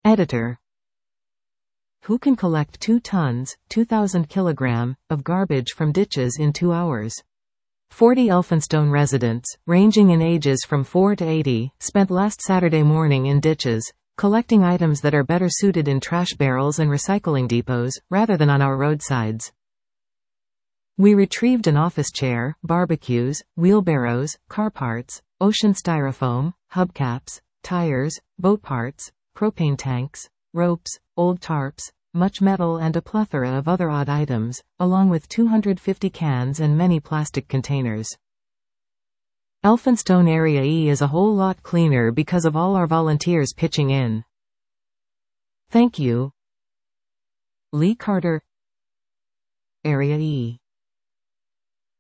Editor. Who can collect 2 tons, 2,000 kilogram, of garbage from ditches in 2 hours? 40 Elphinstone residents, ranging in ages from 4 to 80, spent last Saturday morning in ditches, collecting items that are better suited in trash barrels and recycling depots, rather than on our roadsides. We retrieved an office chair, barbecues, wheelbarrows, car parts, ocean styrofoam, hubcaps, tires, boat parts, propane tanks, ropes, old tarps, much metal and a plethora of other odd items, along with 250 cans and many plastic containers. Elphinstone Area E is a whole lot cleaner because of all our volunteers pitching in. Thank you. Lee Carter, Area E.